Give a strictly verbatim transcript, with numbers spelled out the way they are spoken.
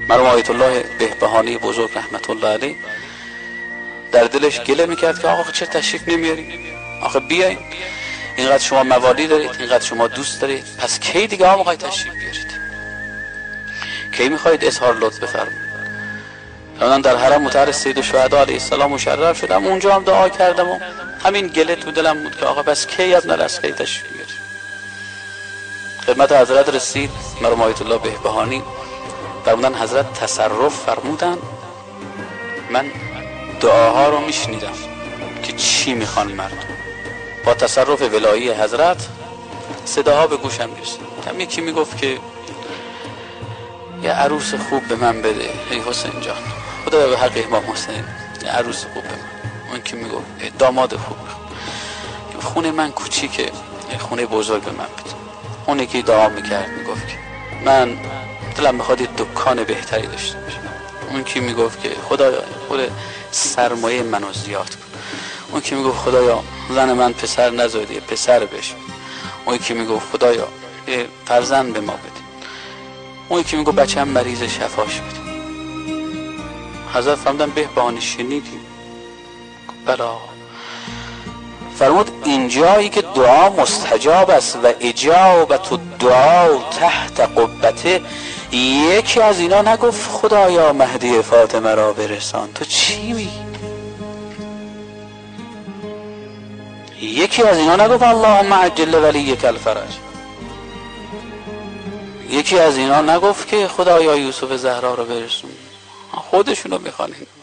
مرحوم آیت الله بهبهانی بزرگ رحمت الله علیه در دلش گله میکرد که آقا چه تشریف نمیارید؟ آخه بیاین، اینقدر شما موالی دارید، اینقدر شما دوست دارید، پس کی دیگه ها میخواید تشریف بیارید؟ کی میخواید اظهار لطف بفرمایید؟ من در حرم مطهر سید الشهدا علیه السلام مشرف شدم، اونجا هم دعا کردم و همین گله تو دلم بود که آقا بس کی ابن الاسقی تشریف بیارید؟ خدمت حضرت رسید. مرحوم آیت الله بهبهانی فرمودن حضرت تصرف فرمودن، من دعاها رو میشنیدم که چی میخوان مردم. با تصرف ولایی حضرت صداها به گوشم میرسید. هم یکی میگفت که یه عروس خوب به من بده ای حسین جان، خدا به حق امام حسین یه عروس خوب به من. اون که میگفت داماد خوب، خونه من کوچیکه، خونه بزرگ به من بده. اون یکی دعا میکرد میگفت که من دلم میخواد یه دکان بهتری داشته باشم. اون که میگفت که خدایا خود سرمایه منو زیاد کن. اون که میگفت خدایا زن من پسر نزاده، پسر بشه. اون که میگفت خدایا یه فرزند به ما بده. اون که میگفت بچه‌م مریض شفاش بده. حضرت فرمودن بهبهانی شنیدی؟ بلا. فرمود اینجایی که دعا مستجاب است و اجابت الدعا تحت قبته، یکی از اینا نگفت خدایا مهدی فاطمه را برسان. تو چی میگی؟ یکی از اینا نگفت اللهم عجل ولیک الفرج. یکی از اینا نگفت که خدایا یوسف زهرا رو برسون. خودشونو میخوان.